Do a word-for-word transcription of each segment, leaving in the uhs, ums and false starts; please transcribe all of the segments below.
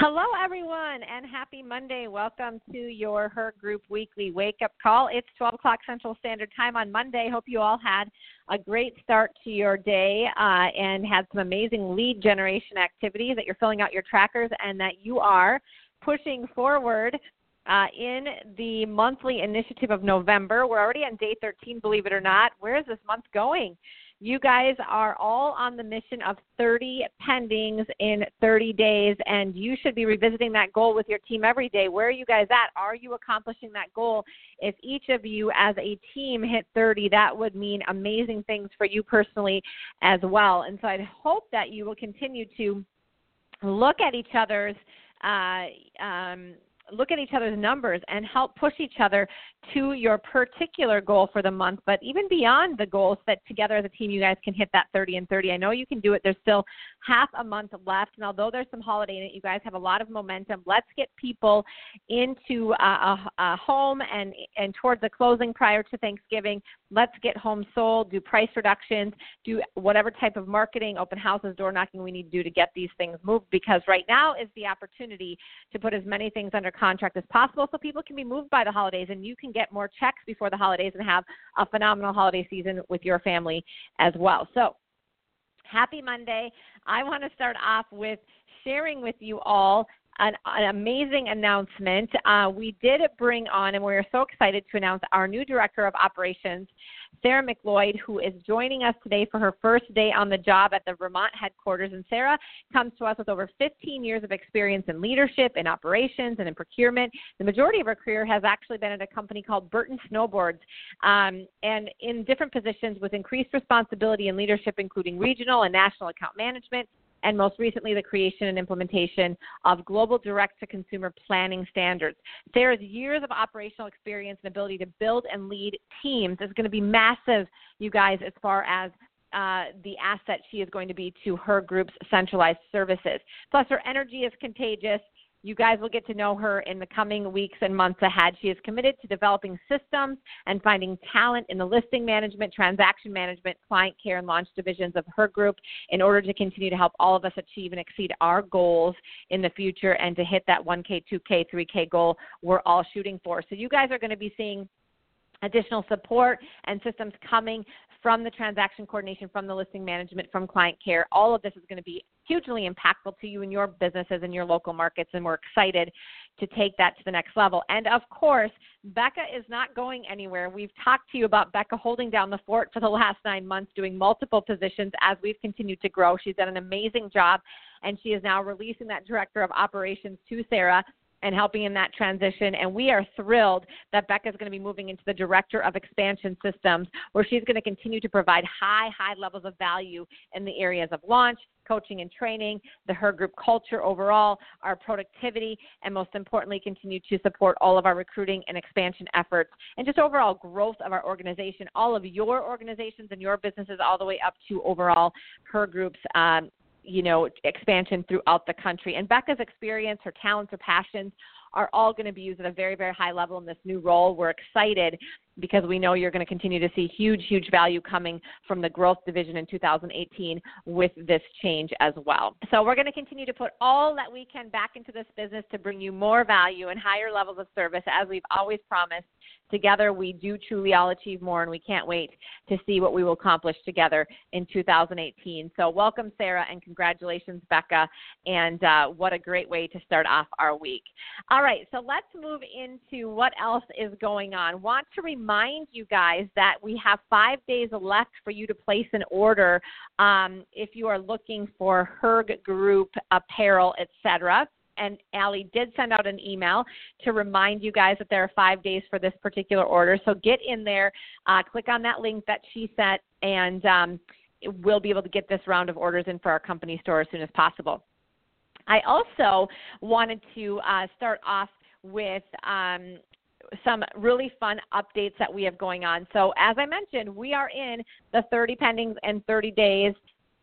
Hello, everyone, and happy Monday. Welcome to your Her Group Weekly Wake-Up Call. It's twelve o'clock Central Standard Time on Monday. Hope you all had a great start to your day uh, and had some amazing lead generation activities, that you're filling out your trackers, and that you are pushing forward uh, in the monthly initiative of November. We're already on day thirteen, believe it or not. Where is this month going? You guys are all on the mission of thirty pendings in thirty days, and you should be revisiting that goal with your team every day. Where are you guys at? Are you accomplishing that goal? If each of you as a team hit thirty, that would mean amazing things for you personally as well. And so I hope that you will continue to look at each other's uh, um, look at each other's numbers and help push each other to your particular goal for the month, but even beyond the goals, that together as a team you guys can hit that thirty and thirty. I know you can do it. There's still half a month left, and although there's some holiday in it, you guys have a lot of momentum. Let's get people into a, a, a home and, and towards the closing prior to Thanksgiving. Let's get homes sold, do price reductions, do whatever type of marketing, open houses, door knocking we need to do to get these things moved, because right now is the opportunity to put as many things under contract as possible so people can be moved by the holidays and you can get more checks before the holidays and have a phenomenal holiday season with your family as well. So happy Monday. I want to start off with sharing with you all An, an amazing announcement. Uh, we did bring on, and we're so excited to announce our new Director of Operations, Sarah McLeod, who is joining us today for her first day on the job at the Vermont headquarters. And Sarah comes to us with over fifteen years of experience in leadership, in operations, and in procurement. The majority of her career has actually been at a company called Burton Snowboards, um, and in different positions with increased responsibility and leadership, including regional and national account management, and most recently the creation and implementation of global direct-to-consumer planning standards. Sarah's years of operational experience and ability to build and lead teams is going to be massive, you guys, as far as uh, the asset she is going to be to her group's centralized services. Plus, her energy is contagious. You guys will get to know her in the coming weeks and months ahead. She is committed to developing systems and finding talent in the listing management, transaction management, client care, and launch divisions of her group in order to continue to help all of us achieve and exceed our goals in the future and to hit that one K, two K, three K goal we're all shooting for. So you guys are going to be seeing additional support and systems coming from the transaction coordination, from the listing management, from client care. All of this is going to be hugely impactful to you and your businesses and your local markets, and we're excited to take that to the next level. And, of course, Becca is not going anywhere. We've talked to you about Becca holding down the fort for the last nine months, doing multiple positions as we've continued to grow. She's done an amazing job, and she is now releasing that Director of Operations to Sarah and helping in that transition. And we are thrilled that Becca is going to be moving into the Director of Expansion Systems, where she's going to continue to provide high, high levels of value in the areas of launch, coaching and training, the Her Group culture overall, our productivity, and most importantly, continue to support all of our recruiting and expansion efforts and just overall growth of our organization, all of your organizations and your businesses, all the way up to overall Her Group's um, you know, expansion throughout the country. And Becca's experience, her talents, her passions are all going to be used at a very, very high level in this new role. We're excited because we know you're going to continue to see huge, huge value coming from the growth division in two thousand eighteen with this change as well. So we're going to continue to put all that we can back into this business to bring you more value and higher levels of service, as we've always promised. Together, we do truly all achieve more, and we can't wait to see what we will accomplish together in two thousand eighteen. So welcome, Sarah, and congratulations, Becca, and uh, what a great way to start off our week. All right, so let's move into what else is going on. Want to remind you guys that we have five days left for you to place an order um, if you are looking for Her Group apparel, et cetera. And Allie did send out an email to remind you guys that there are five days for this particular order. So get in there, uh, click on that link that she sent, and um, we'll be able to get this round of orders in for our company store as soon as possible. I also wanted to uh, start off with um, some really fun updates that we have going on. So as I mentioned, we are in the thirty pendings and thirty days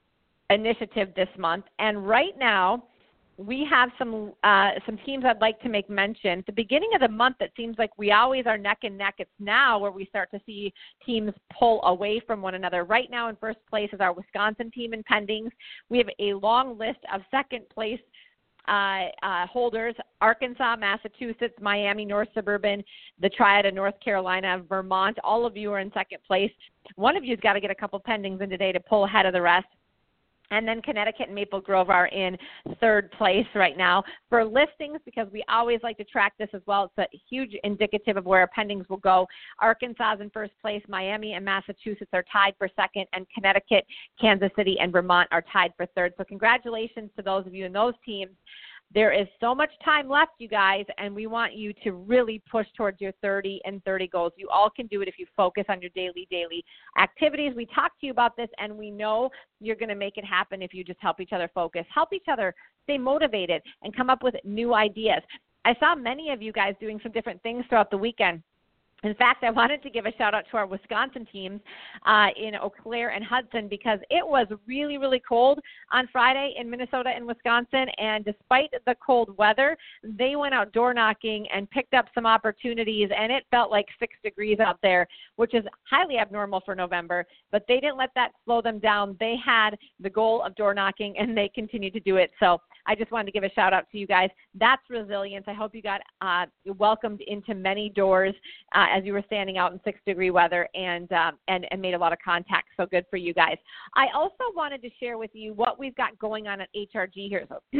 initiative this month. And right now, we have some uh, some teams I'd like to make mention. At the beginning of the month, it seems like we always are neck and neck. It's now where we start to see teams pull away from one another. Right now in first place is our Wisconsin team in pendings. We have a long list of second place uh, uh, holders, Arkansas, Massachusetts, Miami, North Suburban, the Triad of North Carolina, Vermont. All of you are in second place. One of you's got to get a couple pendings in today to pull ahead of the rest. And then Connecticut and Maple Grove are in third place right now. For listings, because we always like to track this as well, it's a huge indicative of where our pendings will go. Arkansas is in first place. Miami and Massachusetts are tied for second. And Connecticut, Kansas City, and Vermont are tied for third. So congratulations to those of you in those teams. There is so much time left, you guys, and we want you to really push towards your thirty and thirty goals. You all can do it if you focus on your daily, daily activities. We talked to you about this, and we know you're going to make it happen if you just help each other focus. Help each other stay motivated and come up with new ideas. I saw many of you guys doing some different things throughout the weekend. In fact, I wanted to give a shout out to our Wisconsin teams uh, in Eau Claire and Hudson because it was really, really cold on Friday in Minnesota and Wisconsin. And despite the cold weather, they went out door knocking and picked up some opportunities. And it felt like six degrees out there, which is highly abnormal for November. But they didn't let that slow them down. They had the goal of door knocking, and they continued to do it. So I just wanted to give a shout out to you guys. That's resilience. I hope you got uh, welcomed into many doors uh, as you were standing out in six-degree weather and, um, and and made a lot of contact. So good for you guys. I also wanted to share with you what we've got going on at H R G here. So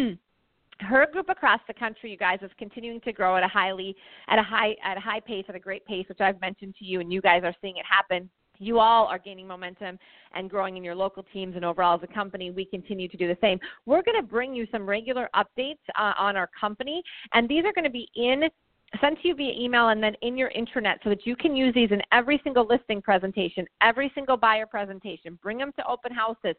her group across the country, you guys, is continuing to grow at a highly at a high at a high pace, at a great pace, which I've mentioned to you, and you guys are seeing it happen. You all are gaining momentum and growing in your local teams, and overall as a company, we continue to do the same. We're going to bring you some regular updates uh, on our company, and these are going to be in sent to you via email and then in your intranet so that you can use these in every single listing presentation, every single buyer presentation. Bring them to open houses.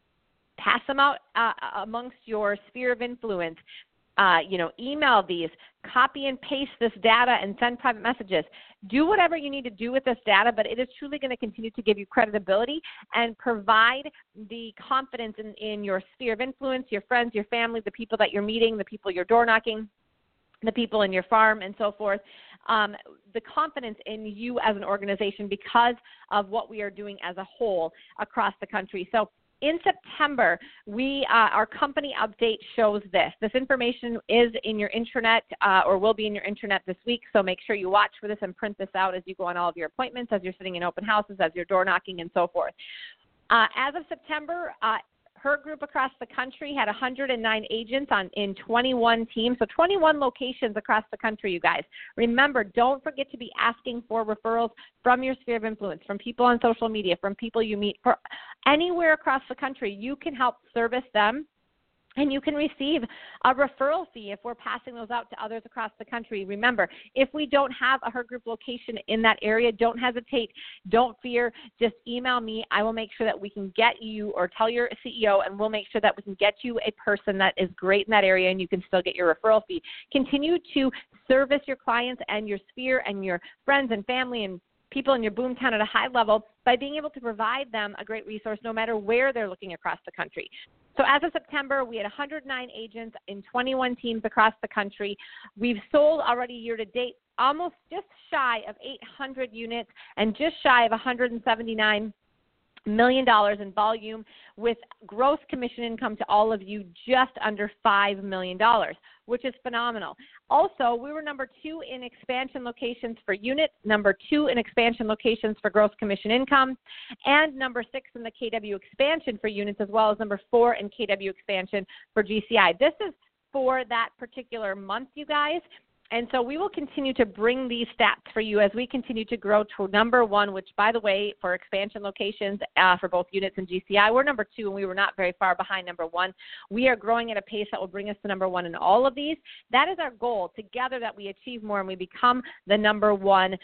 Pass them out uh, amongst your sphere of influence. Uh, you know, email these, copy and paste this data and send private messages. Do whatever you need to do with this data, but it is truly going to continue to give you credibility and provide the confidence in, in your sphere of influence, your friends, your family, the people that you're meeting, the people you're door knocking, the people in your farm and so forth, um, the confidence in you as an organization because of what we are doing as a whole across the country. So in September, we uh, our company update shows this. This information is in your intranet uh, or will be in your intranet this week, so make sure you watch for this and print this out as you go on all of your appointments, as you're sitting in open houses, as you're door knocking and so forth. Uh, as of September, uh, her group across the country had one hundred nine agents on in twenty-one teams, so twenty-one locations across the country, you guys. Remember, don't forget to be asking for referrals from your sphere of influence, from people on social media, from people you meet. For anywhere across the country, you can help service them. And you can receive a referral fee if we're passing those out to others across the country. Remember, if we don't have a Her Group location in that area, don't hesitate. Don't fear. Just email me. I will make sure that we can get you, or tell your C E O, and we'll make sure that we can get you a person that is great in that area, and you can still get your referral fee. Continue to service your clients and your sphere and your friends and family and people in your boomtown at a high level by being able to provide them a great resource no matter where they're looking across the country. So as of September, we had one hundred nine agents in twenty-one teams across the country. We've sold already year to date almost just shy of eight hundred units and just shy of one hundred seventy-nine million dollars in volume, with gross commission income to all of you just under five million dollars, which is phenomenal. Also, we were number two in expansion locations for units, number two in expansion locations for gross commission income, and number six in the K W expansion for units, as well as number four in K W expansion for G C I. This is for that particular month, you guys. And so we will continue to bring these stats for you as we continue to grow to number one, which, by the way, for expansion locations uh, for both units and G C I, we're number two, and we were not very far behind number one. We are growing at a pace that will bring us to number one in all of these. That is our goal, together, that we achieve more and we become the number one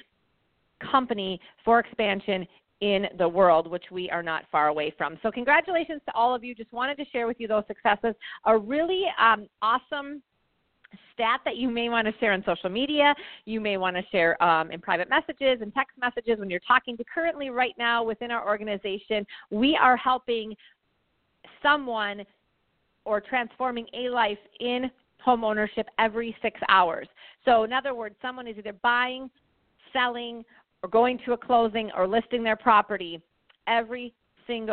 company for expansion in the world, which we are not far away from. So congratulations to all of you. Just wanted to share with you those successes. A really um, awesome stat that you may want to share on social media, you may want to share um, in private messages and text messages when you're talking to. Currently, right now, within our organization, we are helping someone or transforming a life in home ownership every six hours. So in other words, someone is either buying, selling, or going to a closing or listing their property every single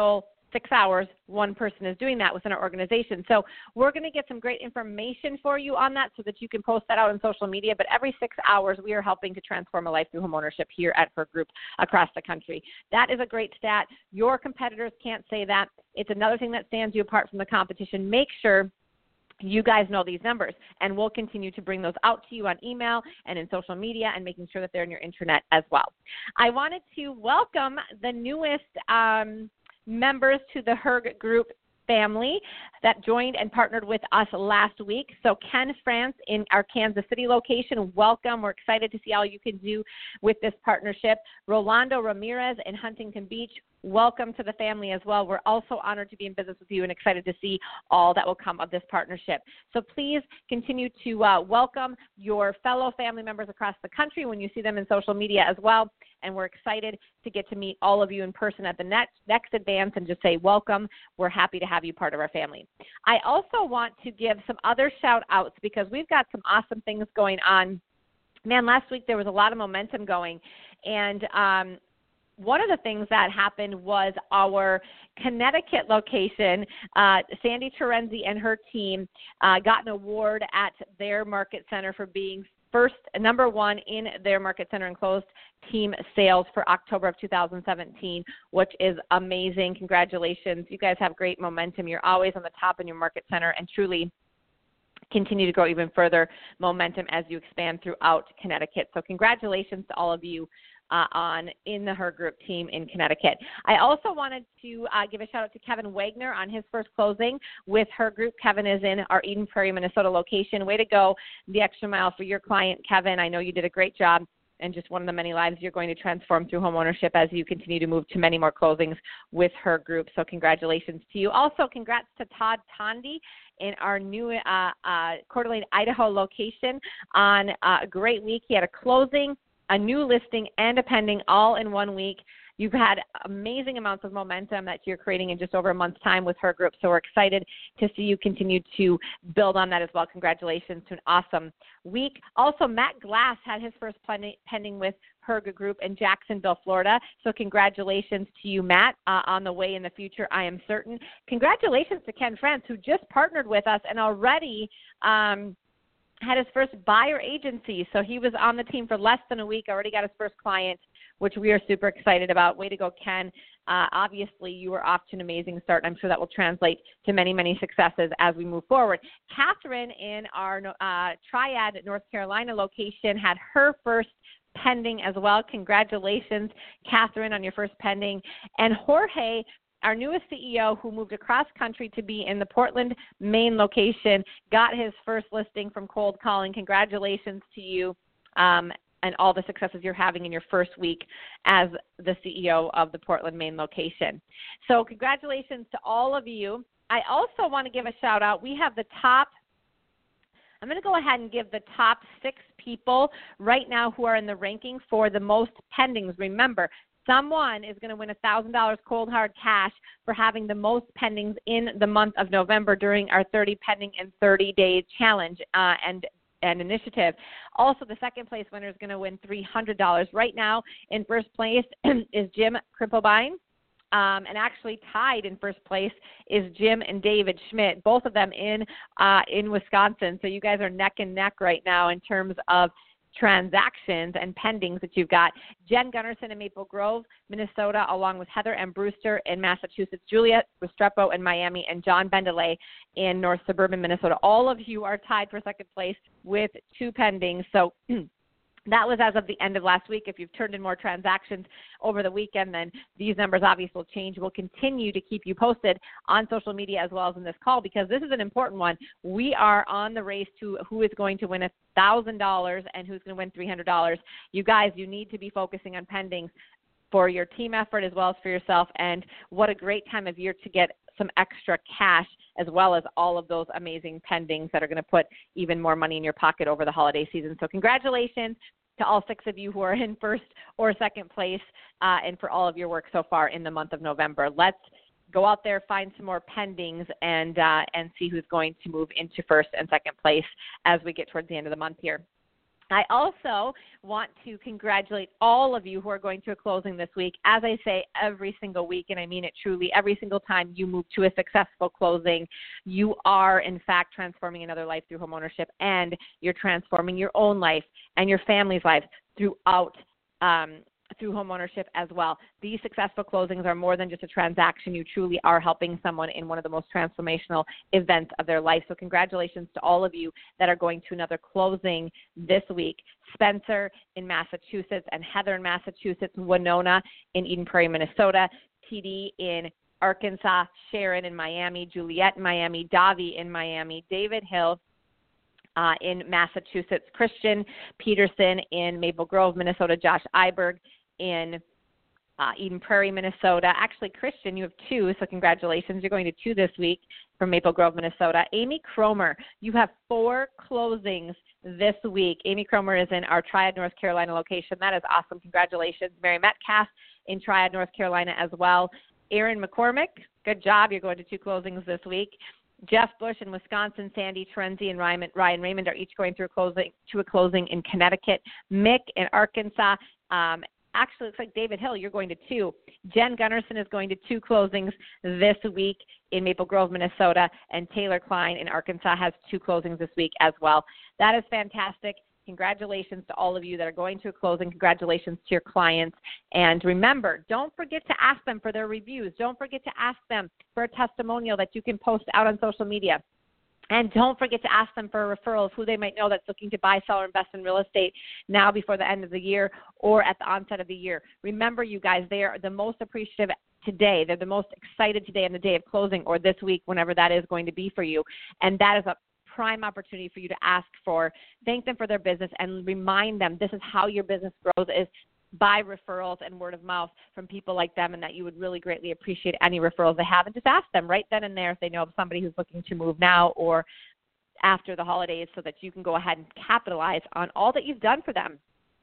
six hours, one person is doing that within our organization. So we're going to get some great information for you on that so that you can post that out on social media. But every six hours, we are helping to transform a life through homeownership here at Her Group across the country. That is a great stat. Your competitors can't say that. It's another thing that stands you apart from the competition. Make sure you guys know these numbers, and we'll continue to bring those out to you on email and in social media and making sure that they're in your intranet as well. I wanted to welcome the newest um, members to the Her Group family that joined and partnered with us last week. So Ken France in our Kansas City location, welcome. We're excited to see all you can do with this partnership. Rolando Ramirez in Huntington Beach, welcome to the family as well. We're also honored to be in business with you and excited to see all that will come of this partnership. So please continue to uh, welcome your fellow family members across the country when you see them in social media as well. And we're excited to get to meet all of you in person at the next, next advance and just say welcome. We're happy to have you part of our family. I also want to give some other shout outs because we've got some awesome things going on. Man, last week there was a lot of momentum going, and um, one of the things that happened was our Connecticut location, uh, Sandy Terenzi and her team uh, got an award at their market center for being first, number one in their market center and closed team sales for October of two thousand seventeen, which is amazing. Congratulations. You guys have great momentum. You're always on the top in your market center and truly continue to grow even further momentum as you expand throughout Connecticut. So congratulations to all of you Uh, on in the Her Group team in Connecticut. I also wanted to uh, give a shout out to Kevin Wagner on his first closing with Her Group. Kevin is in our Eden Prairie, Minnesota location. Way to go, the extra mile for your client, Kevin. I know you did a great job and just one of the many lives you're going to transform through homeownership as you continue to move to many more closings with Her Group. So congratulations to you. Also, congrats to Todd Tondi in our new uh, uh, Coeur d'Alene, Idaho location on uh, a great week. He had a closing, a new listing, and a pending all in one week. You've had amazing amounts of momentum that you're creating in just over a month's time with Her Group, so we're excited to see you continue to build on that as well. Congratulations to an awesome week. Also, Matt Glass had his first pending with Her Group in Jacksonville, Florida, so congratulations to you, Matt, uh, on the way in the future, I am certain. Congratulations to Ken France, who just partnered with us and already um, had his first buyer agency. So he was on the team for less than a week, already got his first client, which we are super excited about. Way to go, Ken. Uh, obviously, you were off to an amazing start. I'm sure that will translate to many, many successes as we move forward. Catherine in our uh, Triad, North Carolina location had her first pending as well. Congratulations, Catherine, on your first pending. And Jorge, our newest C E O, who moved across country to be in the Portland, Maine location, got his first listing from cold calling. Congratulations to you um, and all the successes you're having in your first week as the C E O of the Portland, Maine location. So congratulations to all of you. I also want to give a shout out. We have the top I'm going to go ahead and give the top six people right now who are in the ranking for the most pendings. Remember, someone is going to win one thousand dollars cold hard cash for having the most pendings in the month of November during our thirty pending in thirty day challenge uh, and, and initiative. Also, the second place winner is going to win three hundred dollars. Right now, in first place is Jim Krippelbein. Um, and actually tied in first place is Jim and David Schmidt, both of them in uh, in Wisconsin. So you guys are neck and neck right now in terms of transactions and pendings that you've got. Jen Gunnarsson in Maple Grove, Minnesota, along with Heather M. Brewster in Massachusetts, Julia Restrepo in Miami, and John Bendelay in North Suburban Minnesota. All of you are tied for second place with two pendings. So that was as of the end of last week. If you've turned in more transactions over the weekend, then these numbers obviously will change. We'll continue to keep you posted on social media as well as in this call because this is an important one. We are on the race to who is going to win one thousand dollars and who's going to win three hundred dollars. You guys, you need to be focusing on pendings for your team effort as well as for yourself. And what a great time of year to get some extra cash as well as all of those amazing pendings that are going to put even more money in your pocket over the holiday season. So congratulations to all six of you who are in first or second place uh, and for all of your work so far in the month of November. Let's go out there, find some more pendings, and uh, and see who's going to move into first and second place as we get towards the end of the month here. I also want to congratulate all of you who are going to a closing this week. As I say every single week, and I mean it truly, every single time you move to a successful closing, you are, in fact, transforming another life through homeownership, and you're transforming your own life and your family's life throughout um, through homeownership as well. These successful closings are more than just a transaction. You truly are helping someone in one of the most transformational events of their life. So congratulations to all of you that are going to another closing this week. Spencer in Massachusetts and Heather in Massachusetts, Winona in Eden Prairie, Minnesota, T D in Arkansas, Sharon in Miami, Juliet in Miami, Davi in Miami, David Hill Uh, in Massachusetts, Christian Peterson in Maple Grove, Minnesota, Josh Iberg in uh, Eden Prairie, Minnesota. Actually, Christian, you have two, so congratulations. You're going to two this week from Maple Grove, Minnesota. Amy Cromer, you have four closings this week. Amy Cromer is in our Triad, North Carolina location. That is awesome. Congratulations. Mary Metcalf in Triad, North Carolina as well. Aaron McCormick, good job. You're going to two closings this week. Jeff Bush in Wisconsin, Sandy Terenzi and Ryan, Ryan Raymond are each going through a closing, to a closing in Connecticut. Mick in Arkansas. Um, actually, it looks like David Hill, you're going to two. Jen Gunnarsson is going to two closings this week in Maple Grove, Minnesota. And Taylor Klein in Arkansas has two closings this week as well. That is fantastic. Congratulations to all of you that are going to a closing. Congratulations to your clients. And remember, don't forget to ask them for their reviews. Don't forget to ask them for a testimonial that you can post out on social media. And don't forget to ask them for a referral of who they might know that's looking to buy, sell, or invest in real estate now before the end of the year or at the onset of the year. Remember, you guys, they are the most appreciative today. They're the most excited today on the day of closing or this week, whenever that is going to be for you. And that is a prime opportunity for you to ask for, thank them for their business, and remind them this is how your business grows, is by referrals and word of mouth from people like them, and that you would really greatly appreciate any referrals they have. And just ask them right then and there if they know of somebody who's looking to move now or after the holidays, so that you can go ahead and capitalize on all that you've done for them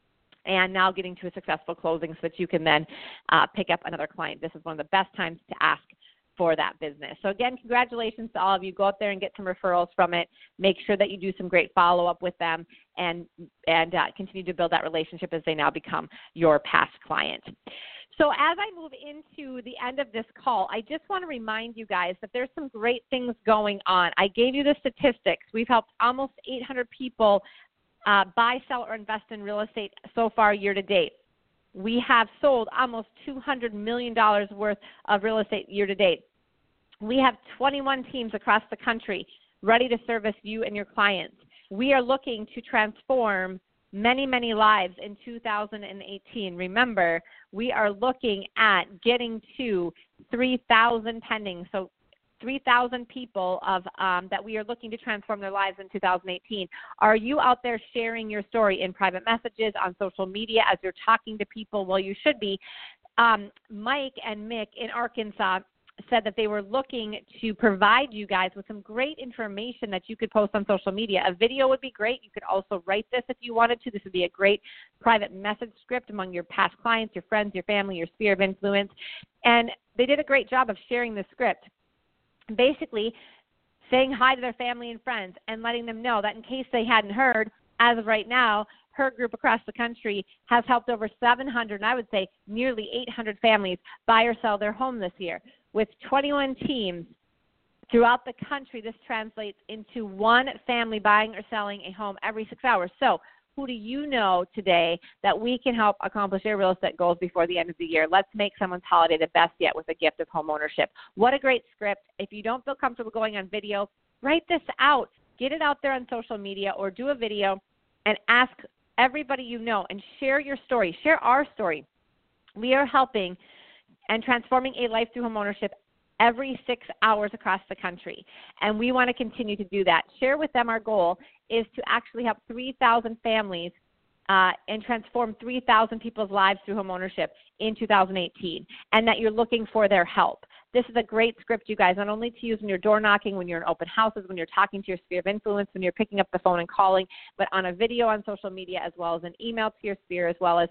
and now getting to a successful closing so that you can then uh, pick up another client. This is one of the best times to ask for that business. So again, congratulations to all of you. Go out there and get some referrals from it. Make sure that you do some great follow-up with them, and and uh, continue to build that relationship as they now become your past client. So as I move into the end of this call, I just want to remind you guys that there's some great things going on. I gave you the statistics. We've helped almost eight hundred people uh, buy, sell, or invest in real estate so far year to date. We have sold almost two hundred million dollars worth of real estate year to date. We have twenty-one teams across the country ready to service you and your clients. We are looking to transform many, many lives in two thousand eighteen. Remember, we are looking at getting to three thousand pending. So three thousand people of um, that we are looking to transform their lives in two thousand eighteen. Are you out there sharing your story in private messages, on social media, as you're talking to people? Well, you should be. Um, Mike and Mick in Arkansas said that they were looking to provide you guys with some great information that you could post on social media. A video would be great. You could also write this if you wanted to. This would be a great private message script among your past clients, your friends, your family, your sphere of influence. And they did a great job of sharing the script, basically saying hi to their family and friends and letting them know that in case they hadn't heard, as of right now, her group across the country has helped over seven hundred, and I would say nearly eight hundred families buy or sell their home this year. With twenty-one teams throughout the country, this translates into one family buying or selling a home every six hours. So who do you know today that we can help accomplish their real estate goals before the end of the year? Let's make someone's holiday the best yet with a gift of home ownership. What a great script. If you don't feel comfortable going on video, write this out. Get it out there on social media or do a video and ask everybody you know and share your story. Share our story. We are helping and transforming a life through homeownership every six hours across the country, and we want to continue to do that. Share with them our goal is to actually help three thousand families uh, and transform three thousand people's lives through homeownership in two thousand eighteen, and that you're looking for their help. This is a great script, you guys, not only to use when you're door knocking, when you're in open houses, when you're talking to your sphere of influence, when you're picking up the phone and calling, but on a video on social media, as well as an email to your sphere, as well as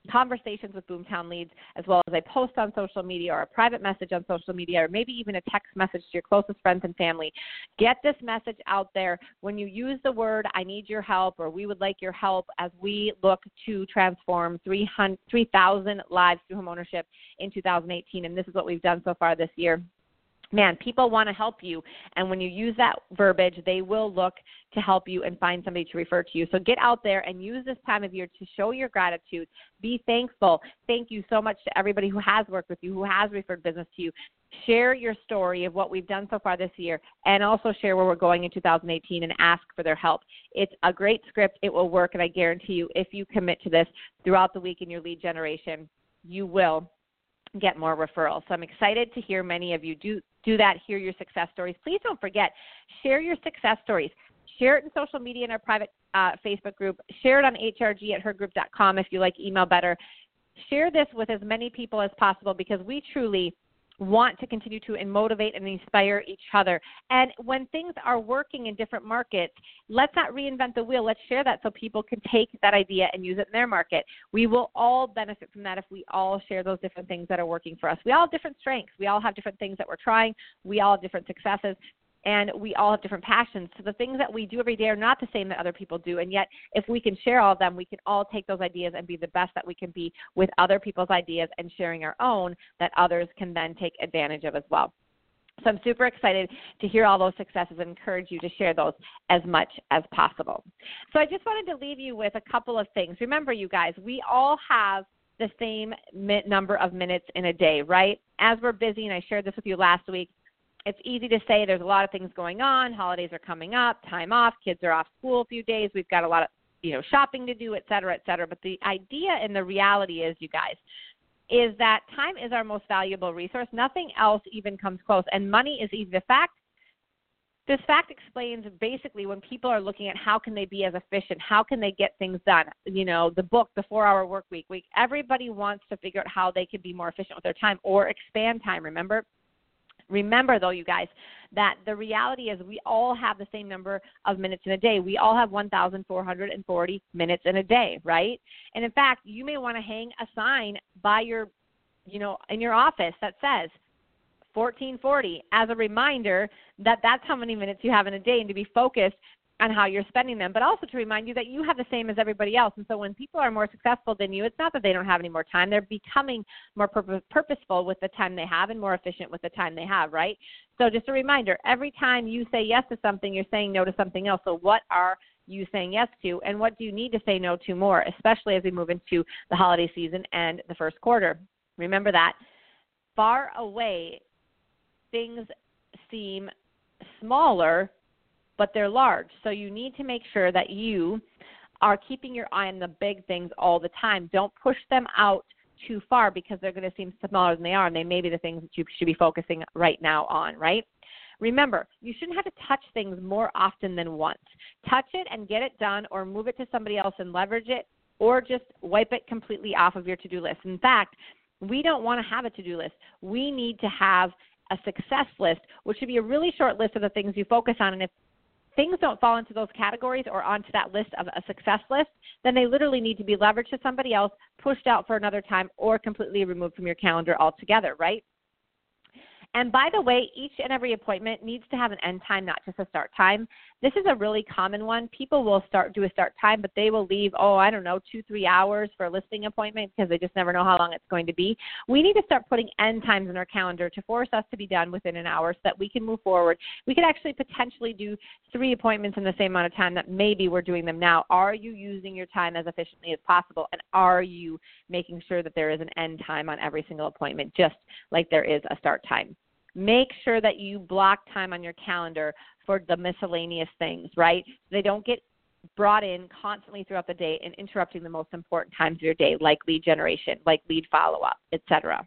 conversations with Boomtown Leads, as well as I post on social media or a private message on social media, or maybe even a text message to your closest friends and family. Get this message out there. When you use the word, I need your help, or we would like your help as we look to transform three thousand lives through homeownership in two thousand eighteen, and this is what we've done so far this year. Man, people want to help you, and when you use that verbiage, they will look to help you and find somebody to refer to you. So get out there and use this time of year to show your gratitude. Be thankful. Thank you so much to everybody who has worked with you, who has referred business to you. Share your story of what we've done so far this year, and also share where we're going in two thousand eighteen and ask for their help. It's a great script. It will work, and I guarantee you, if you commit to this throughout the week in your lead generation, you will get more referrals. So I'm excited to hear many of you do do that, hear your success stories. Please don't forget, share your success stories. Share it in social media in our private uh, Facebook group. Share it on H R G at her group dot com if you like email better. Share this with as many people as possible, because we truly want to continue to motivate and inspire each other. And when things are working in different markets, let's not reinvent the wheel. Let's share that so people can take that idea and use it in their market. We will all benefit from that if we all share those different things that are working for us. We all have different strengths. We all have different things that we're trying. We all have different successes. And we all have different passions. So the things that we do every day are not the same that other people do. And yet, if we can share all of them, we can all take those ideas and be the best that we can be with other people's ideas and sharing our own that others can then take advantage of as well. So I'm super excited to hear all those successes and encourage you to share those as much as possible. So I just wanted to leave you with a couple of things. Remember, you guys, we all have the same number of minutes in a day, right? As we're busy, and I shared this with you last week, it's easy to say there's a lot of things going on. Holidays are coming up, time off, kids are off school a few days. We've got a lot of, you know, shopping to do, et cetera, et cetera. But the idea and the reality is, you guys, is that time is our most valuable resource. Nothing else even comes close. And money is easy. The fact, this fact explains basically when people are looking at how can they be as efficient, how can they get things done. You know, the book, The four-Hour Work Week, week, everybody wants to figure out how they can be more efficient with their time or expand time, remember? Remember, though, you guys, that the reality is we all have the same number of minutes in a day. We all have one thousand four hundred forty minutes in a day, right? And, in fact, you may want to hang a sign by your, you know, in your office that says fourteen forty as a reminder that that's how many minutes you have in a day, and to be focused on how you're spending them, but also to remind you that you have the same as everybody else. And so when people are more successful than you, it's not that they don't have any more time. They're becoming more pur- purposeful with the time they have and more efficient with the time they have, right? So just a reminder, every time you say yes to something, you're saying no to something else. So what are you saying yes to, and what do you need to say no to more, especially as we move into the holiday season and the first quarter? Remember that. Far away, things seem smaller, but they're large. So you need to make sure that you are keeping your eye on the big things all the time. Don't push them out too far, because they're going to seem smaller than they are, and they may be the things that you should be focusing right now on, right? Remember, you shouldn't have to touch things more often than once. Touch it and get it done, or move it to somebody else and leverage it, or just wipe it completely off of your to-do list. In fact, we don't want to have a to-do list. We need to have a success list, which should be a really short list of the things you focus on. And if things don't fall into those categories or onto that list of a success list, then they literally need to be leveraged to somebody else, pushed out for another time, or completely removed from your calendar altogether, right? And by the way, each and every appointment needs to have an end time, not just a start time. This is a really common one. People will start do a start time, but they will leave, oh, I don't know, two, three hours for a listing appointment because they just never know how long it's going to be. We need to start putting end times in our calendar to force us to be done within an hour so that we can move forward. We could actually potentially do three appointments in the same amount of time that maybe we're doing them now. Are you using your time as efficiently as possible, and are you making sure that there is an end time on every single appointment, just like there is a start time? Make sure that you block time on your calendar for the miscellaneous things, right? They don't get brought in constantly throughout the day and interrupting the most important times of your day, like lead generation, like lead follow-up, et cetera.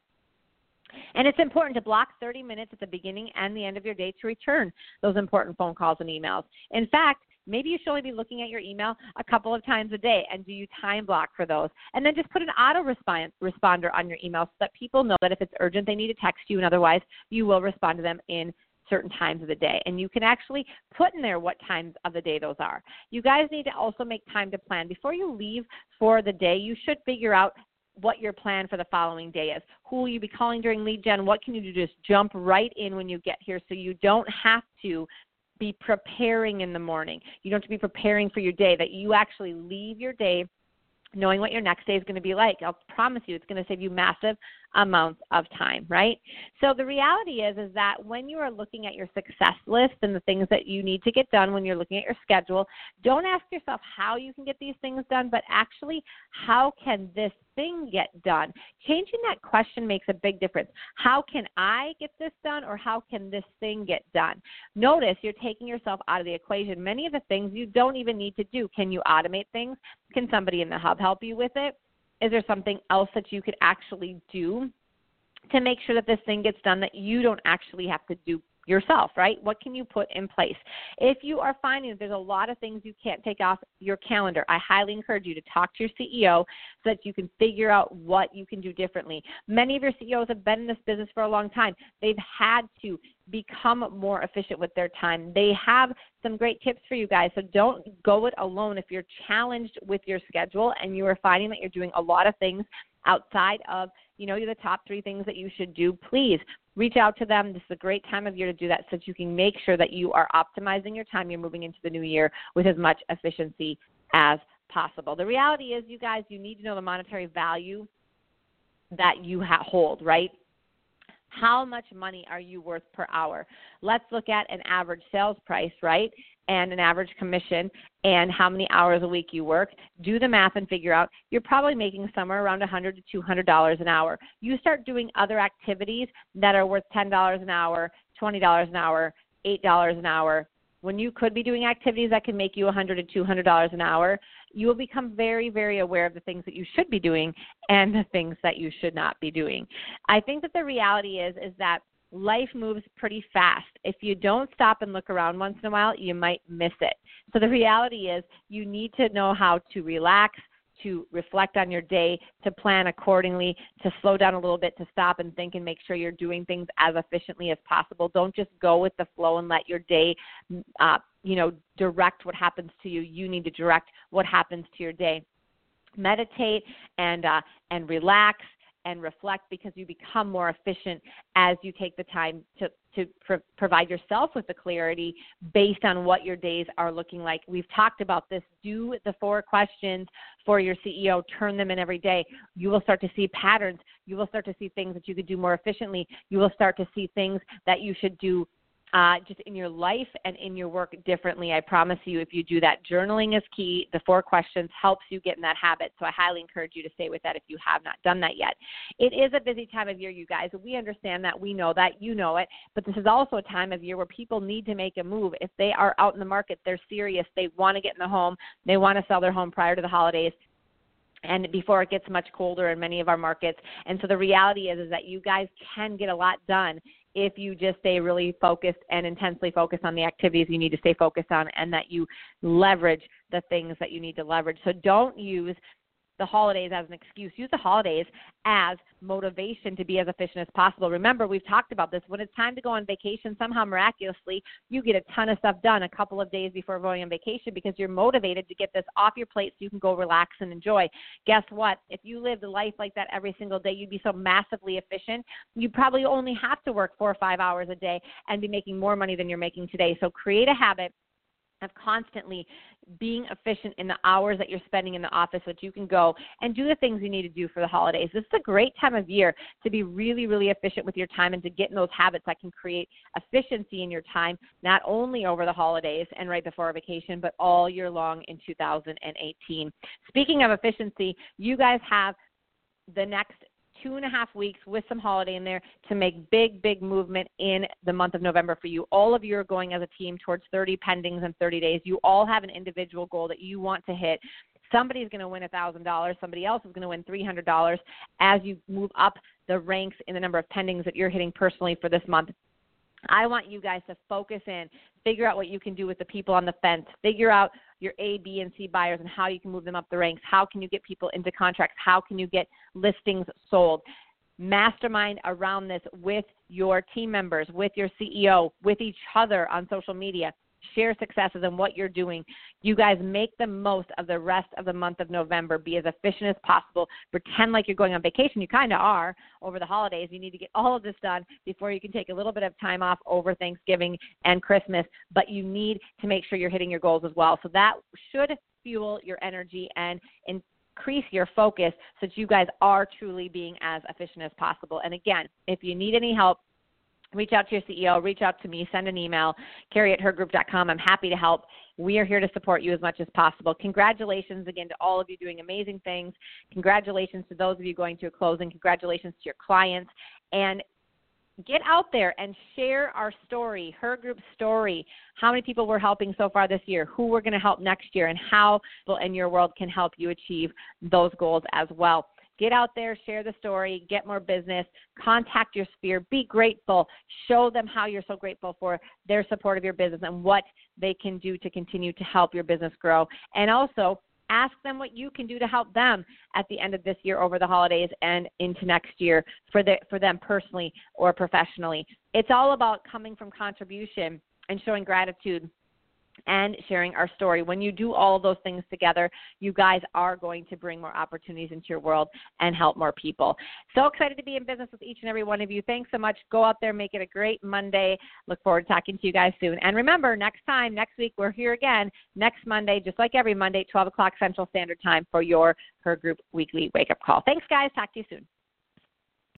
And it's important to block thirty minutes at the beginning and the end of your day to return those important phone calls and emails. In fact, maybe you should only be looking at your email a couple of times a day, and do you time block for those? And then just put an auto respond, responder on your email so that people know that if it's urgent, they need to text you, and otherwise you will respond to them in certain times of the day. And you can actually put in there what times of the day those are. You guys need to also make time to plan. Before you leave for the day, you should figure out what your plan for the following day is. Who will you be calling during lead gen? What can you do to just jump right in when you get here so you don't have to be preparing in the morning. You don't have to be preparing for your day, that you actually leave your day knowing what your next day is going to be like. I'll promise you it's going to save you massive amounts of time, right? So the reality is, is that when you are looking at your success list and the things that you need to get done when you're looking at your schedule, don't ask yourself how you can get these things done, but actually how can this thing get done? Changing that question makes a big difference. How can I get this done, or how can this thing get done? Notice you're taking yourself out of the equation. Many of the things you don't even need to do. Can you automate things? Can somebody in the hub help you with it? Is there something else that you could actually do to make sure that this thing gets done that you don't actually have to do yourself, right? What can you put in place? If you are finding that there's a lot of things you can't take off your calendar, I highly encourage you to talk to your C E O so that you can figure out what you can do differently. Many of your C E Os have been in this business for a long time. They've had to become more efficient with their time. They have some great tips for you guys, so don't go it alone. If you're challenged with your schedule and you are finding that you're doing a lot of things outside of, you know, you're the top three things that you should do, please reach out to them. This is a great time of year to do that so that you can make sure that you are optimizing your time. You're moving into the new year with as much efficiency as possible. The reality is, you guys, you need to know the monetary value that you ha- hold, right? How much money are you worth per hour? Let's look at an average sales price, right, and an average commission and how many hours a week you work. Do the math and figure out you're probably making somewhere around one hundred to two hundred dollars an hour. You start doing other activities that are worth ten dollars an hour, twenty dollars an hour, eight dollars an hour. When you could be doing activities that can make you one hundred to two hundred dollars an hour, you will become very, very aware of the things that you should be doing and the things that you should not be doing. I think that the reality is, is that life moves pretty fast. If you don't stop and look around once in a while, you might miss it. So the reality is you need to know how to relax, to reflect on your day, to plan accordingly, to slow down a little bit, to stop and think and make sure you're doing things as efficiently as possible. Don't just go with the flow and let your day, uh, you know, direct what happens to you. You need to direct what happens to your day. Meditate and uh, and relax and reflect, because you become more efficient as you take the time to, to pro- provide yourself with the clarity based on what your days are looking like. We've talked about this. Do the four questions for your C E O. Turn them in every day. You will start to see patterns. You will start to see things that you could do more efficiently. You will start to see things that you should do Uh, just in your life and in your work differently. I promise you, if you do that. Journaling is key. The four questions helps you get in that habit. So I highly encourage you to stay with that if you have not done that yet. It is a busy time of year, you guys. We understand that. We know that. You know it. But this is also a time of year where people need to make a move. If they are out in the market, they're serious. They want to get in the home. They want to sell their home prior to the holidays and before it gets much colder in many of our markets. And so the reality is, is that you guys can get a lot done if you just stay really focused and intensely focused on the activities you need to stay focused on, and that you leverage the things that you need to leverage. So don't use the holidays as an excuse. Use the holidays as motivation to be as efficient as possible. Remember, we've talked about this. When it's time to go on vacation, somehow miraculously, you get a ton of stuff done a couple of days before going on vacation because you're motivated to get this off your plate so you can go relax and enjoy. Guess what? If you lived a life like that every single day, you'd be so massively efficient. You probably only have to work four or five hours a day and be making more money than you're making today. So create a habit of constantly being efficient in the hours that you're spending in the office, so that you can go and do the things you need to do for the holidays. This is a great time of year to be really, really efficient with your time and to get in those habits that can create efficiency in your time, not only over the holidays and right before a vacation, but all year long in two thousand eighteen. Speaking of efficiency, you guys have the next two and a half weeks with some holiday in there to make big, big movement in the month of November for you. All of you are going as a team towards thirty pendings in thirty days. You all have an individual goal that you want to hit. Somebody's going to win one thousand dollars. Somebody else is going to win three hundred dollars as you move up the ranks in the number of pendings that you're hitting personally for this month. I want you guys to focus in, figure out what you can do with the people on the fence, figure out your A, B, and C buyers and how you can move them up the ranks. How can you get people into contracts? How can you get listings sold? Mastermind around this with your team members, with your C E O, with each other on social media. share successes and what you're doing. You guys make the most of the rest of the month of November. Be as efficient as possible. Pretend like you're going on vacation. You kind of are over the holidays. You need to get all of this done before you can take a little bit of time off over Thanksgiving and Christmas, but you need to make sure you're hitting your goals as well. So that should fuel your energy and increase your focus so that you guys are truly being as efficient as possible. And again, if you need any help, reach out to your C E O, reach out to me, send an email, Carrie at her group dot com. I'm happy to help. We are here to support you as much as possible. Congratulations again to all of you doing amazing things. Congratulations to those of you going to a closing. Congratulations to your clients. And get out there and share our story, Her Group's story, how many people we're helping so far this year, who we're going to help next year, and how people in your world can help you achieve those goals as well. Get out there, share the story, get more business, contact your sphere, be grateful, show them how you're so grateful for their support of your business and what they can do to continue to help your business grow. And also ask them what you can do to help them at the end of this year over the holidays and into next year for, the, for them personally or professionally. It's all about coming from contribution and showing gratitude and sharing our story. When you do all of those things together, you guys are going to bring more opportunities into your world and help more people. So excited to be in business with each and every one of you. Thanks so much. Go out there, make it a great Monday. Look forward to talking to you guys soon. And remember, next time, next week, we're here again next Monday, just like every Monday, twelve o'clock Central Standard Time for your Her Group Weekly Wake Up Call. Thanks, guys. Talk to you soon.